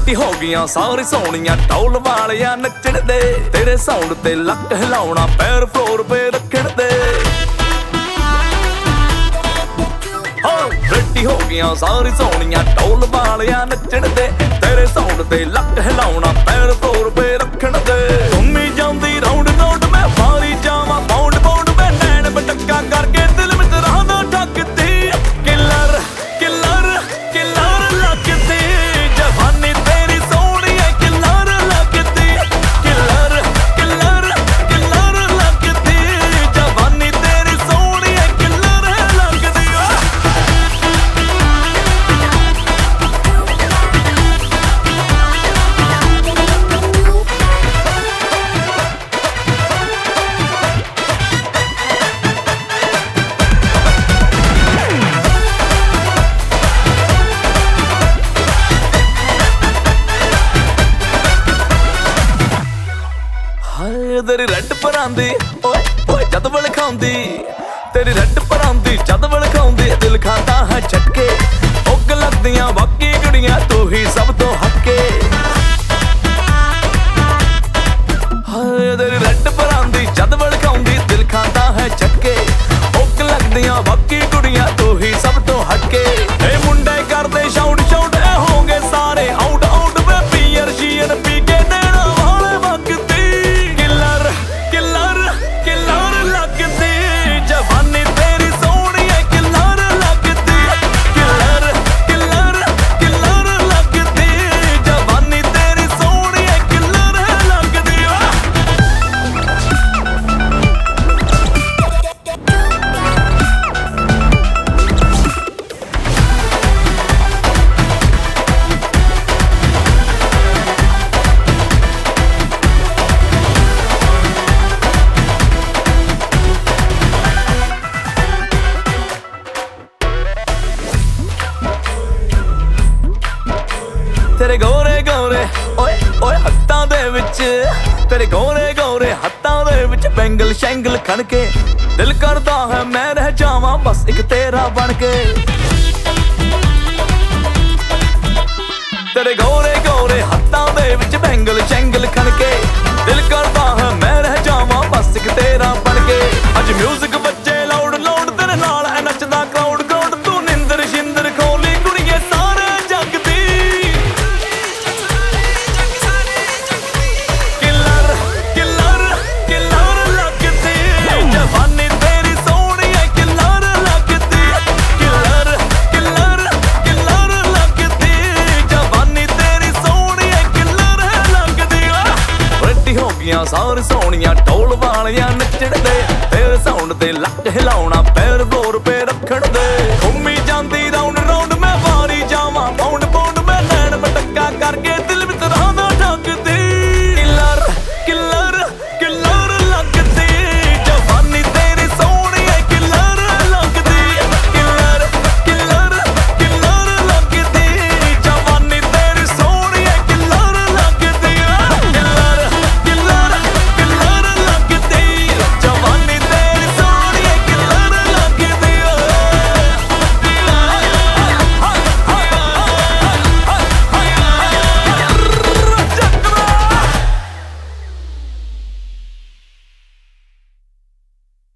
ready ਹੋ ਗਈਆਂ ਸਾਰੀ ਸੋਹਣੀਆਂ ਢੋਲ ਵਾਲਿਆਂ ਨੱਚਣ ਦੇ ਤੇਰੇ ਸਾਊਂਡ ਤੇ ਲੱਕ ਹਿਲਾਉਣਾ ਪੈਰ ਫਲੋਰ 'ਤੇ ਰੱਖਣ ਦੇ ਰੈਡੀ ਹੋ ਗਈਆਂ ਸਾਰੀ ਸੋਹਣੀਆਂ ਢੋਲ ਵਾਲਿਆਂ ਨੱਚਣ ਦੇ ਤੇਰੇ ਸਾਊਂਡ ਤੇ ਲੱਕ ਹਿਲਾਉਣਾ ਪੈਰ ਫਲੋਰ 'ਤੇ ਰੱਖਣ ਦੇ ਘੁੰਮੀ ਜਾਂਦੀ ਰਾਉਂਡ ਰਾਉਂਡ ਮੈਂ ਮਾਰੀ ਜਾਵਾਂ ਬਾਉਂਡ ਬਾਉਂਡ ਮੈਂ ਨੈਣ ਬਟੱਕਾ ਕਰਕੇ ਦਿਲ ਵਿੱਚ ਰਹਿਣਾ ਠੱਕਦੀ ਕਿਲਰ ਕਿਲਰ ਕਿਲਰ ਲੱਗਦੀ ਜਵਾਨੀ ਤੇਰੀ ਸੋਹਣੀ ਐ ਕਿਲਰ ਲੱਗਦੀ ਕਿਲਰ ਕਿਲਰ ਕਿਲਰ ਲੱਗਦੀ ਜਵਾਨੀ ਤੇਰੀ ਸੋਹਣੀ ਐ ਕਿਲਰ ਲੱਗਦੀ ਤੇਰੀ ਰੈਡ ਪਰਾਂਦੀ ਓਏ ਓਏ ਜਦ ਵਲ ਖਾਉਂਦੀ ਤੇਰੀ ਰੈਡ ਪਰਾਂਦੀ ਜਦ ਵਲ ਖਾਉਂਦੀ ਦਿਲ ਖਾਂਦਾ ਹੈ ਛੱਕੇ ਉੱਗ ਲੱਗਦੀਆਂ ਬਾਕੀ ਕੁੜੀਆਂ ਤੂੰ ਹੀ ਸਭ ਤੋਂ ਹੱਕੇ ਹਾਏ ਤੇਰੀ ਰੈਡ ਪਰਾਂਦੀ ਜਦ ਵਲ ਖਾਉਂਦੀ ਦਿਲ ਖਾਂਦਾ ਹੈ ਛੱਕੇ ਉੱਗ ਲੱਗਦੀਆਂ ਬਾਕੀ ਕੁੜੀਆਂ ਤੂੰ ਹੀ ਸਭ ਤੋਂ ਹੱਕੇ ਇਹ ਮੁੰਡੇ ਕਰਦੇ ਸ਼ਾਊਟ ਸ਼ਾਊਟ ਇਹ ਹੋਗੇ ਸਾਰੇ ਆਊਟ ਆਊਟ ਵੇ ਪੀਅਰ ਸ਼ੀਅਰ ਪੀ ਕੇ ਦੇਣਾ ਵਾਲੇ ਵਕਤੀ ਜਵਾਨੀ ਤੇਰੀ ਸੋਹਣੀ ਐ ਕਿਲਰ ਲੱਗਦੀ ਕਿਲਰ ਕਿਲਰ ਕਿਲਰ ਲੱਗਦੀ ਜਵਾਨੀ ਤੇਰੀ ਸੋਹਣੀ ਐ ਕਿਲਰ ਲੱਗਦੀ ਤੇਰੇ ਗੋਰੇ ਗੋਰੇ ਓਏ ਓਏ ਹੱਥਾਂ ਦੇ ਵਿੱਚ ਤੇਰੇ ਗੋਰੇ ਗੋਰੇ ਹੱਥਾਂ ਦੇ ਵਿੱਚ ਬੈਂਗਲ ਸ਼ੈਂਗਲ ਖਣ ਕੇ ਦਿਲ ਕਰਦਾ ਹੈ ਮੈਂ ਰਹਿ ਜਾਵਾਂ ਬਸ ਇੱਕ ਤੇਰਾ ਬਣ ਕੇ ਤੇਰੇ ਗੋਰੇ ਗੋਰੇ ਹੱਥਾਂ ਦੇ ਵਿੱਚ ਬੈਂਗਲ ਸ਼ੈਂਗਲ ਖਣ ਕੇ ਦਿਲ ਕਰਦਾ ਹੈ ਮੈਂ ਰਹਿ ਜਾਵਾਂ ਬਸ ਇੱਕ ਤੇਰਾ ਬਣ ਕੇ ਅੱਜ ਮਿਊਜ਼ਿਕ ਵੱਜੇ ਲਾਊਡ ਲਾਊਡ ਤੇਰੇ ਨਾਲ ਐ ਨੱਚਦਾ ਕਰਾਊਡ ਕਰਾਊਡ ਤੂੰ ਨਿੰਦਰ ਸ਼ਿੰਦਰ ਖੋਲੀ ਕੁੜੀਏ ਸਾਰੇ ਜੱਗ ਦੀ ਜਵਾਨੀ ਤੇਰੀ ਸੋਹਣੀ ਐ ਕਿਲਰ ਲੱਗਦੀ ਕਿਲਰ ਕਿਲਰ ਕਿਲਰ ਲੱਗਦੀ ਜਵਾਨੀ ਤੇਰੀ ਸੋਹਣੀ ਐ ਕਿਲਰ ਲੱਗਦੀ ਰੈਡੀ ਹੋ ਗਈਆਂ ਸਾਰੀ ਸੋਹਣੀਆਂ ਢੋਲ ਵਾਲਿਆਂ ਨੱਚਣ ਦੇ ਤੇਰੇ ਸਾਊਂਡ ਤੇ ਲੱਕ ਹਿਲਾਉਣਾ